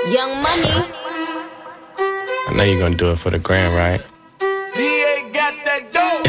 Young Money. I know you're gonna do it for the gram, right? DA got that dough.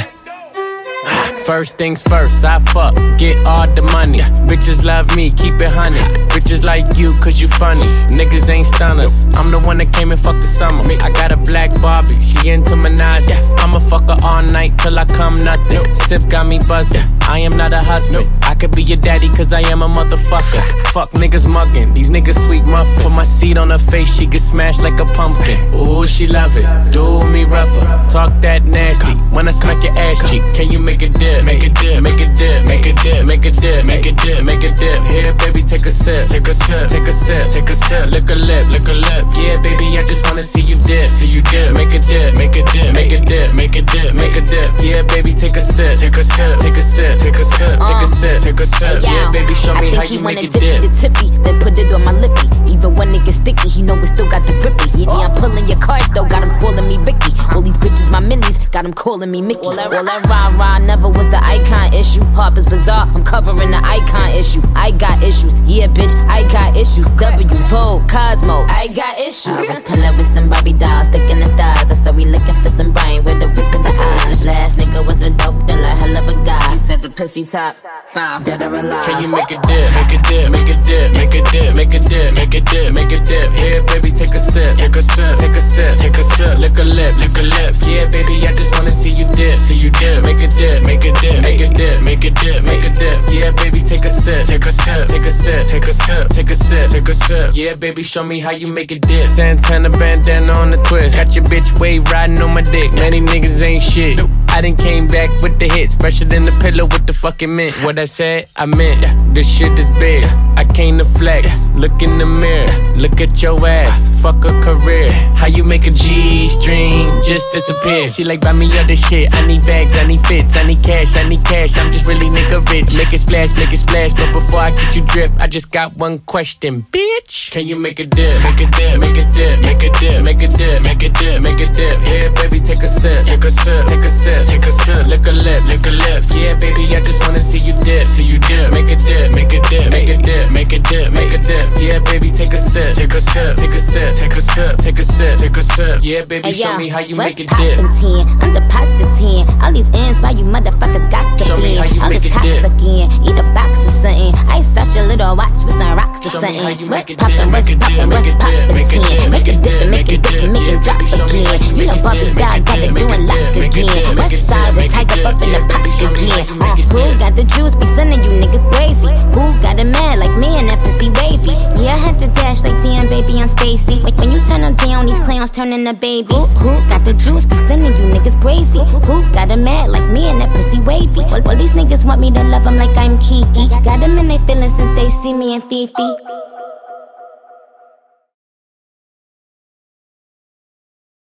First things first, I fuck, get all the money. Bitches love me, keep it honey. Bitches like you, cause you funny. Niggas ain't stunners. I'm the one that came and fucked the summer. I got a black Barbie, she into Minaj. I'ma fuck her all night till I come nothing. Sip got me buzzing, I am not a husband. I could be your daddy cause I am a motherfucker. Fuck niggas mugging, these niggas sweet muffin. Put my seed on her face, she get smashed like a pumpkin. Ooh, she love it, do me rougher. Talk that nasty, when I smack your ass cheek. Can you make a dip? Make a dip, make a dip, make a dip, make a dip, make a dip, make a dip. Here, baby, take a sip, take a sip, take a sip, take a sip. Lick a lip, lick a lip. Yeah, baby, I just wanna see you dip, see you dip. Make a dip, make a dip, make a dip, make a dip, make a dip. Yeah, baby, take a sip, take a sip, take a sip, take a sip, take a sip, take a sip. Yeah, baby, show me how you make a dip. The tippy, then put it on my lippy. Even when it gets sticky, he know it still got the grippy. Yeah, I'm pulling your card though, got him calling me Vicky. All these bitches my minis, got him calling me Mickey. All that rah-rah never was the icon issue. Harper's Bazaar, I'm covering the icon issue. I got issues, yeah bitch, I got issues. W, Vogue, Cosmo, I got issues. I was pulling with some Barbie dolls, sticking the stars. I said we looking for some brain with the whips of the eyes. This last nigga was the dope dealer, hell of a guy. He said the pussy top 5, dead or alive. Can you make a dip, make a dip, make a dip, make a dip, make a dip, make a dip, make a dip. Here, baby, take a sip, take a sip, take a sip, take a sip. Lick a lip, lick a lips. Yeah, baby, I just wanna see you dip, see you dip. Make a dip, make a dip, make a dip, make a dip, make a dip. Yeah, baby, take a sip, take a sip, take a sip, take a sip, take a sip, take a sip. Yeah, baby, show me how you make a dip. Santana bandana on the twist. Got your bitch wave riding on my dick. Many niggas ain't shit. I done came back with the hits, fresher than the pillow with the fucking mint. What I said, I meant. This shit is big. I came to flex. Look in the mirror, look at your ass. Fuck a career. How you make a G-string just disappear? She like, buy me other shit. I need bags, I need fits, I need cash, I need cash. I'm just really nigga rich. Make it splash, make it splash. But before I get you drip, I just got one question, bitch. Can you make a dip? Make a dip, make a dip, make a dip, make a dip, make a dip, make a dip. Here, baby, take a sip, take a sip, take a sip, take a sip. Lick a lip, lick a lips. Yeah, baby, I just wanna see you dip, see you dip. Make a dip, make a dip, make a dip, make a dip, make a dip. Yeah, baby, take a sip, take a sip, take a sip, take a sip, take a sip, take a sip. Yeah, baby, show me how you make a dip. I'm deposit 10. All these ends, why you motherfuckers got to Show me how you all make this a cops dip. again. Eat a box or something. I such a little watch with some rocks or Show me how something. you What make a poppin', dip, what's make a dip, poppin', what's make a dip, poppin', make a 10. dip, Make a dip, make a dip, make it yeah, drop baby, show me how again. you You know make a Bobby dip, God make a got it dip, doing make a lock dip, make a again. dip, West make a side dip, with make a Tiger dip, up in the yeah, pocket baby, show me how again. you make a Who dip. got the juice? Be sending you niggas crazy. Who got a man like me and that pussy wavy? Yeah, I had to dash like damn baby on Stacy. When you turn them down, these clowns turn into babies. Who got the juice? Be sending you niggas crazy. Who got a man like me and that pussy wavy? Well, these niggas want me to love them like I'm Kiki. Got them in their feelings since they see me in Fifi.